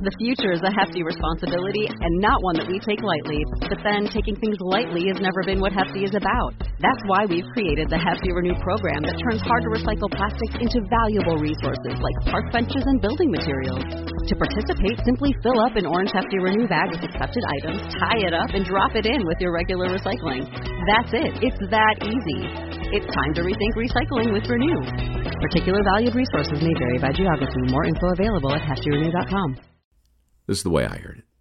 The future is a hefty responsibility and not one that we take lightly. But then taking things lightly has never been what Hefty is about. That's why we've created the Hefty Renew program that turns hard-to-recycle plastics into valuable resources like park benches and building materials. To participate, simply fill up an orange Hefty Renew bag with accepted items, tie it up, and drop it in with your regular recycling. That's it. It's that easy. It's time to rethink recycling with Renew. Particular valued resources may vary by geography. More info available at heftyrenew.com. This is the way I heard it.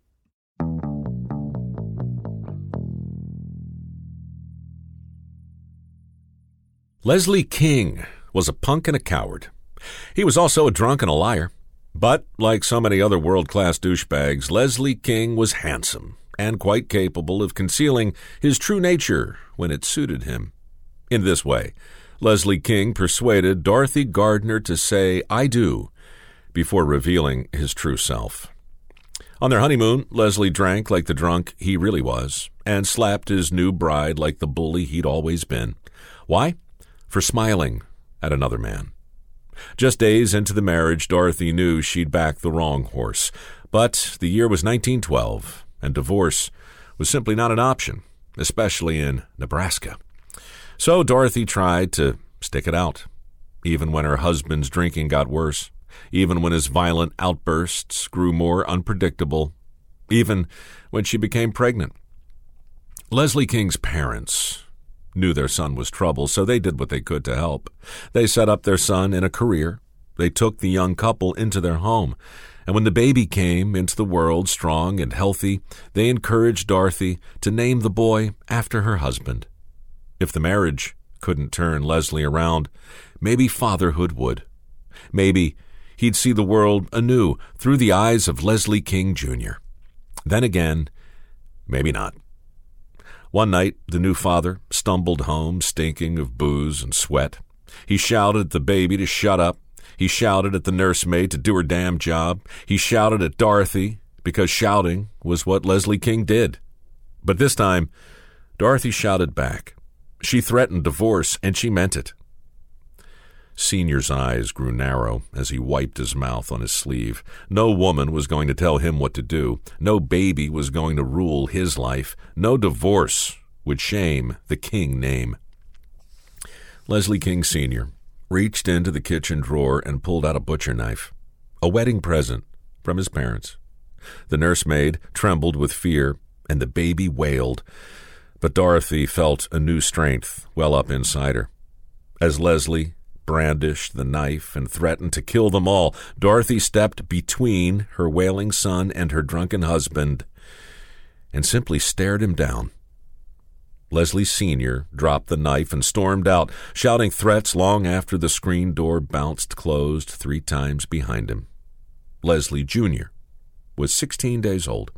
Leslie King was a punk and a coward. He was also a drunk and a liar. But, like so many other world-class douchebags, Leslie King was handsome and quite capable of concealing his true nature when it suited him. In this way, Leslie King persuaded Dorothy Gardner to say, "I do," before revealing his true self. On their honeymoon, Leslie drank like the drunk he really was and slapped his new bride like the bully he'd always been. Why? For smiling at another man. Just days into the marriage, Dorothy knew she'd backed the wrong horse. But the year was 1912, and divorce was simply not an option, especially in Nebraska. So Dorothy tried to stick it out, even when her husband's drinking got worse, even when his violent outbursts grew more unpredictable, even when she became pregnant. Leslie King's parents knew their son was trouble, so they did what they could to help. They set up their son in a career. They took the young couple into their home. And when the baby came into the world strong and healthy, they encouraged Dorothy to name the boy after her husband. If the marriage couldn't turn Leslie around, maybe fatherhood would. Maybe he'd see the world anew through the eyes of Leslie King Jr. Then again, maybe not. One night, the new father stumbled home stinking of booze and sweat. He shouted at the baby to shut up. He shouted at the nursemaid to do her damn job. He shouted at Dorothy because shouting was what Leslie King did. But this time, Dorothy shouted back. She threatened divorce, and she meant it. Senior's eyes grew narrow as he wiped his mouth on his sleeve. No woman was going to tell him what to do. No baby was going to rule his life. No divorce would shame the King name. Leslie King Sr. reached into the kitchen drawer and pulled out a butcher knife, a wedding present from his parents. The nursemaid trembled with fear, and the baby wailed. But Dorothy felt a new strength well up inside her. As Leslie brandished the knife and threatened to kill them all, Dorothy stepped between her wailing son and her drunken husband and simply stared him down. Leslie Sr. dropped the knife and stormed out, shouting threats long after the screen door bounced closed 3 times behind him. Leslie Jr. was 16 days old.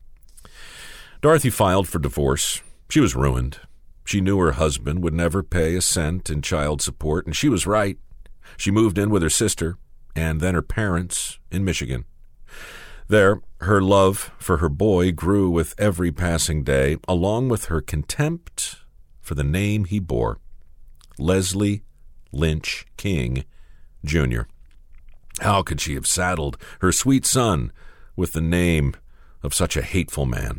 Dorothy filed for divorce. She was ruined. She knew her husband would never pay a cent in child support, and she was right. She moved in with her sister and then her parents in Michigan. There, her love for her boy grew with every passing day, along with her contempt for the name he bore, Leslie Lynch King, Jr. How could she have saddled her sweet son with the name of such a hateful man?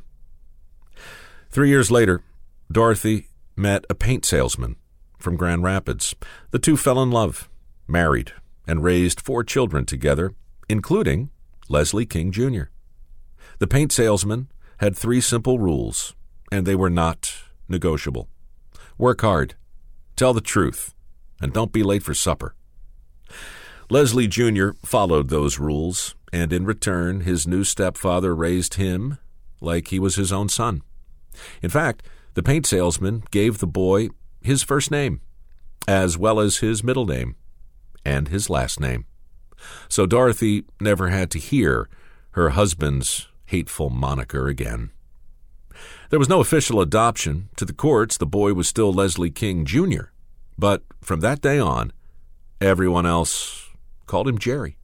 3 years later, Dorothy met a paint salesman from Grand Rapids. The two fell in love, married, and raised 4 children together, including Leslie King Jr. The paint salesman had 3 simple rules, and they were not negotiable. Work hard, tell the truth, and don't be late for supper. Leslie Jr. followed those rules, and in return, his new stepfather raised him like he was his own son. In fact, the paint salesman gave the boy his first name, as well as his middle name and his last name. So Dorothy never had to hear her husband's hateful moniker again. There was no official adoption. To the courts, the boy was still Leslie King Jr., but from that day on, everyone else called him Jerry.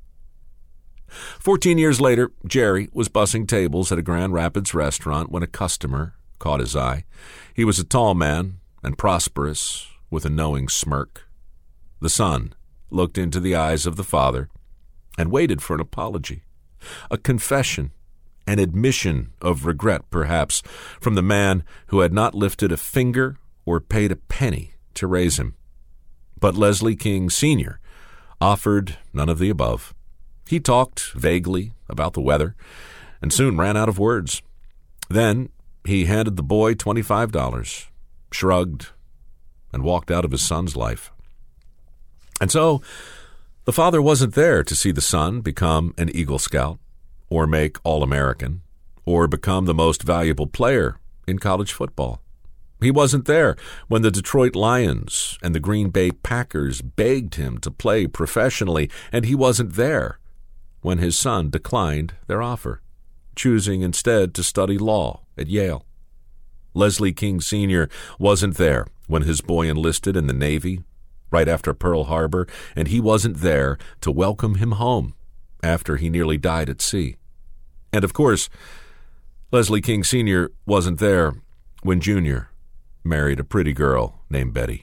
14 years later, Jerry was bussing tables at a Grand Rapids restaurant when a customer caught his eye. He was a tall man and prosperous, with a knowing smirk. The son looked into the eyes of the father and waited for an apology. A confession, an admission of regret, perhaps, from the man who had not lifted a finger or paid a penny to raise him. But Leslie King Sr. offered none of the above. He talked vaguely about the weather and soon ran out of words. Then he handed the boy $25, shrugged, and walked out of his son's life. And so the father wasn't there to see the son become an Eagle Scout or make All-American or become the most valuable player in college football. He wasn't there when the Detroit Lions and the Green Bay Packers begged him to play professionally, and he wasn't there when his son declined their offer, choosing instead to study law at Yale. Leslie King Sr. wasn't there when his boy enlisted in the Navy right after Pearl Harbor, and he wasn't there to welcome him home after he nearly died at sea. And of course, Leslie King Sr. wasn't there when Junior married a pretty girl named Betty.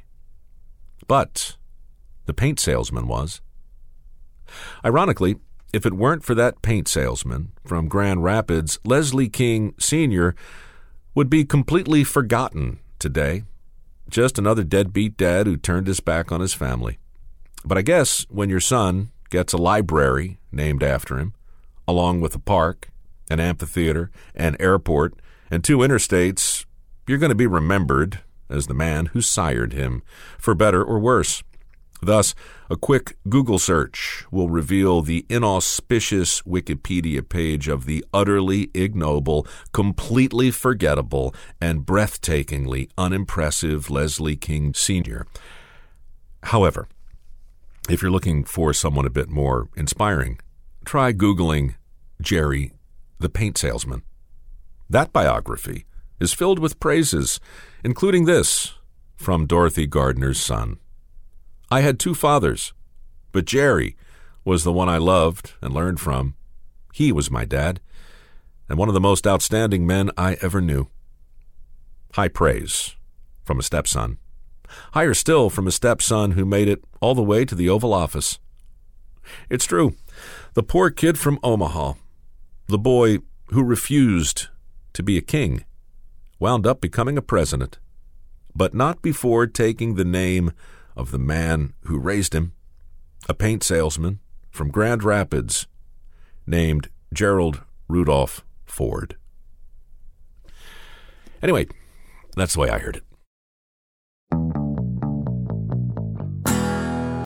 But the paint salesman was. Ironically, if it weren't for that paint salesman from Grand Rapids, Leslie King Sr. would be completely forgotten today. Just another deadbeat dad who turned his back on his family. But I guess when your son gets a library named after him, along with a park, an amphitheater, an airport, and 2 interstates, you're going to be remembered as the man who sired him, for better or worse. Thus, a quick Google search will reveal the inauspicious Wikipedia page of the utterly ignoble, completely forgettable, and breathtakingly unimpressive Leslie King Sr. However, if you're looking for someone a bit more inspiring, try Googling Jerry the Paint Salesman. That biography is filled with praises, including this from Dorothy Gardner's son. I had 2 fathers, but Jerry was the one I loved and learned from. He was my dad, and one of the most outstanding men I ever knew. High praise from a stepson. Higher still from a stepson who made it all the way to the Oval Office. It's true, the poor kid from Omaha, the boy who refused to be a king, wound up becoming a president, but not before taking the name of the man who raised him, a paint salesman from Grand Rapids named Gerald Rudolph Ford. Anyway, that's the way I heard it.